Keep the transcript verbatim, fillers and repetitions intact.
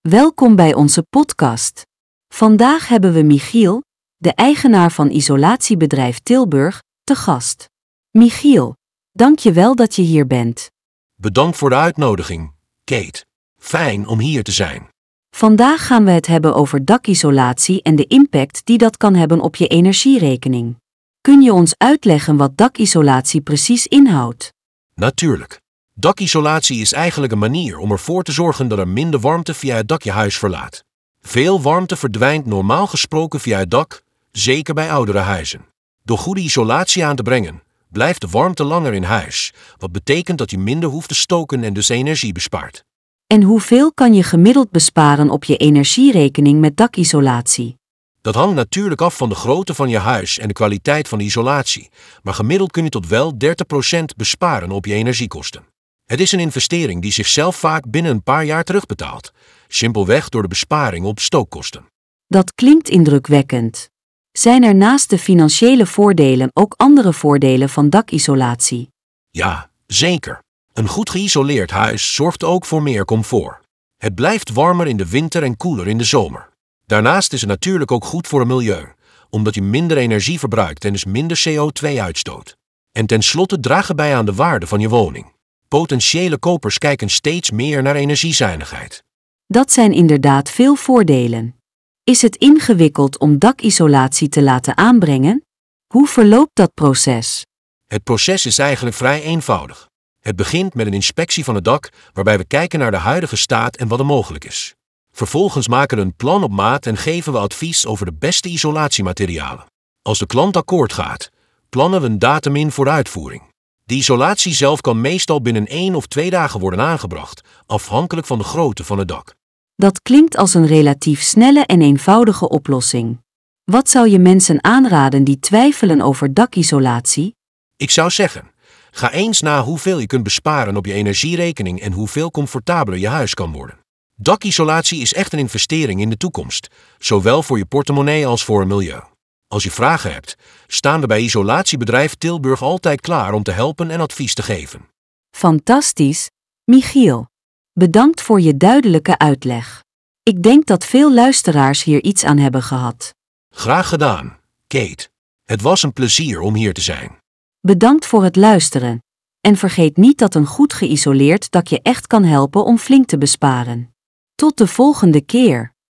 Welkom bij onze podcast. Vandaag hebben we Michiel, de eigenaar van isolatiebedrijf Tilburg, te gast. Michiel, dank je wel dat je hier bent. Bedankt voor de uitnodiging, Kate. Fijn om hier te zijn. Vandaag gaan we het hebben over dakisolatie en de impact die dat kan hebben op je energierekening. Kun je ons uitleggen wat dakisolatie precies inhoudt? Natuurlijk. Dakisolatie is eigenlijk een manier om ervoor te zorgen dat er minder warmte via het dak je huis verlaat. Veel warmte verdwijnt normaal gesproken via het dak, zeker bij oudere huizen. Door goede isolatie aan te brengen, blijft de warmte langer in huis, wat betekent dat je minder hoeft te stoken en dus energie bespaart. En hoeveel kan je gemiddeld besparen op je energierekening met dakisolatie? Dat hangt natuurlijk af van de grootte van je huis en de kwaliteit van de isolatie, maar gemiddeld kun je tot wel dertig procent besparen op je energiekosten. Het is een investering die zichzelf vaak binnen een paar jaar terugbetaalt, simpelweg door de besparing op stookkosten. Dat klinkt indrukwekkend. Zijn er naast de financiële voordelen ook andere voordelen van dakisolatie? Ja, zeker. Een goed geïsoleerd huis zorgt ook voor meer comfort. Het blijft warmer in de winter en koeler in de zomer. Daarnaast is het natuurlijk ook goed voor het milieu, omdat je minder energie verbruikt en dus minder C O twee uitstoot. En tenslotte dragen bij aan de waarde van je woning. Potentiële kopers kijken steeds meer naar energiezuinigheid. Dat zijn inderdaad veel voordelen. Is het ingewikkeld om dakisolatie te laten aanbrengen? Hoe verloopt dat proces? Het proces is eigenlijk vrij eenvoudig. Het begint met een inspectie van het dak, waarbij we kijken naar de huidige staat en wat er mogelijk is. Vervolgens maken we een plan op maat en geven we advies over de beste isolatiematerialen. Als de klant akkoord gaat, plannen we een datum in voor de uitvoering. De isolatie zelf kan meestal binnen één of twee dagen worden aangebracht, afhankelijk van de grootte van het dak. Dat klinkt als een relatief snelle en eenvoudige oplossing. Wat zou je mensen aanraden die twijfelen over dakisolatie? Ik zou zeggen, ga eens na hoeveel je kunt besparen op je energierekening en hoeveel comfortabeler je huis kan worden. Dakisolatie is echt een investering in de toekomst, zowel voor je portemonnee als voor het milieu. Als je vragen hebt, staan we bij isolatiebedrijf Tilburg altijd klaar om te helpen en advies te geven. Fantastisch, Michiel. Bedankt voor je duidelijke uitleg. Ik denk dat veel luisteraars hier iets aan hebben gehad. Graag gedaan, Kate. Het was een plezier om hier te zijn. Bedankt voor het luisteren. En vergeet niet dat een goed geïsoleerd dak je echt kan helpen om flink te besparen. Tot de volgende keer.